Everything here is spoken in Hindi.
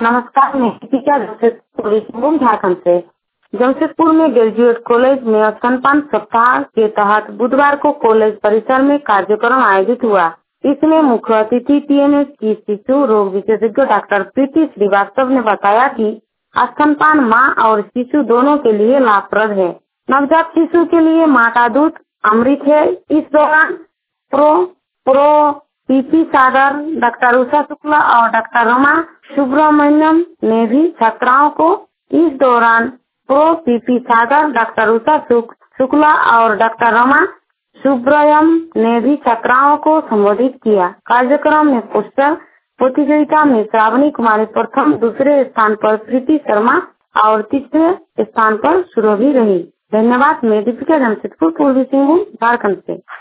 नमस्कार, मैं दीपिका जमशेदपुर सिंहभूम झारखंड से। जमशेदपुर में ग्रेजुएट कॉलेज में स्तनपान सप्ताह के तहत बुधवार को कॉलेज परिसर में कार्यक्रम आयोजित हुआ। इसमें मुख्य अतिथि टीएमएस की शिशु रोग विशेषज्ञ डॉक्टर प्रीति श्रीवास्तव ने बताया कि स्तनपान माँ और शिशु दोनों के लिए लाभप्रद है। नवजात शिशु के लिए माँ का दूध अमृत है। इस दौरान prof P P Sagar, doctor Usha Shukla और डॉक्टर रमा सुब्रमण्यम ने भी छात्राओं को इस दौरान prof P P Sagar, doctor Usha Shukla और डॉक्टर रमा सुब्रमण्यम ने भी छात्राओं को संबोधित किया। कार्यक्रम में पोस्टर प्रतियोगिता में श्रावणी कुमारी प्रथम, दूसरे स्थान पर प्रीति शर्मा और तीसरे स्थान पर सुरभि रही। धन्यवाद। मैं दीपिका जमशेदपुर पूर्वी सिंहभूम झारखंड से।